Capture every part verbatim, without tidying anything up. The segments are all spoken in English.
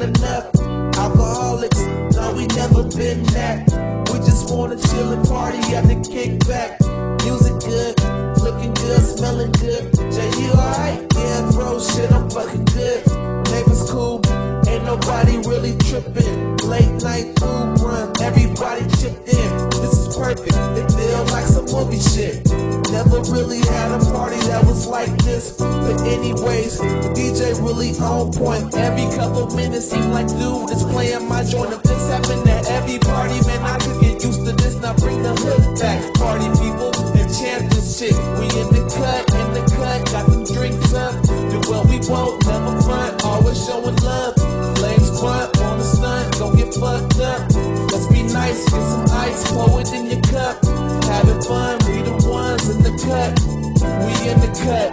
enough. Alcoholics, no, we never been that. We just wanna chill and party at the kickback. Music good, looking good, smelling good. Jay, you alright? Yeah, bro, shit, I'm fucking good. Neighbors cool, ain't nobody really tripping. Late night food run, everybody chipped in. This is perfect, it feels like some movie shit. Never really had a party that was like this. But anyways, the D J really on point. Every couple minutes seem like dude is playing my joint. If this happened at every party, man, I could get used to this. Now bring the hood back, party people, and chant this shit. We in the cut, in the cut, got them drinks up. Do what we want, never front, always showing love. Flames front, on the stunt, don't get fucked up. Let's be nice, get some ice, pour it in your cup. Having fun, we the ones in the cut. We in the cut.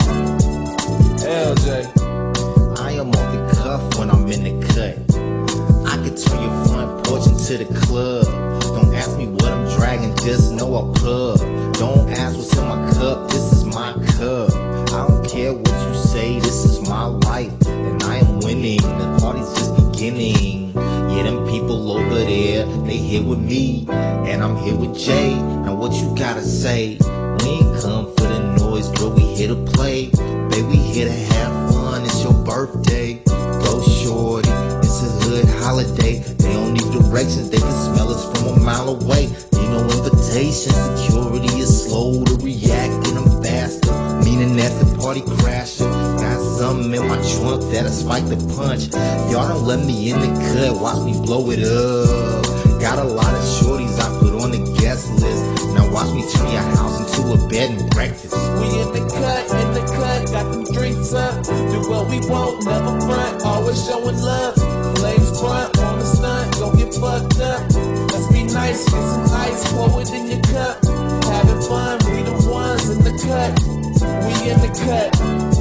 L J. I am off the cuff when I'm in the cut. I could turn your front porch into the club. Don't ask me what I'm dragging, just know I'll club. Don't ask what's in my cup, this is my cup. I don't care what you say, this is my life. And I am winning, the party's just beginning. Yeah, them people over there, they here with me. And I'm here with Jay, now what you gotta say? We ain't come for the noise, girl, we here to play. Baby, we here to have fun, it's your birthday. Go shorty, it's a hood holiday. They don't need directions, they can smell us from a mile away. Need no invitation, security is slow to react, and I'm faster. Meaning that's the party crasher. Got something in my trunk that'll spike the punch. Y'all don't let me in the cut, watch me blow it up. Got a lot of shorties I put on the guest list. Now watch me turn your house into a bed and breakfast. We in the cut, in the cut, got them drinks up. Do what we want, never front, always showing love. Flames front, on the stunt, don't get fucked up. Let's be nice, get some ice, pour it in your cup. Having fun, we the ones in the cut. We in the cut.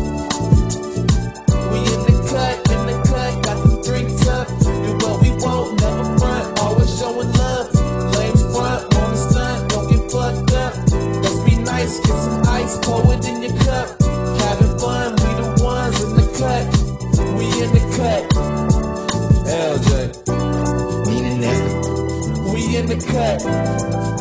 We in the cut, in the cut, got them drinks up. Do what we want, never front, always showing love. Flames front, on the stunt, don't get fucked up. Let's be nice, get some ice, pour it in your cup. Having fun, we the ones in the cut. We in the cut. L J. Meaning that's the We in the cut.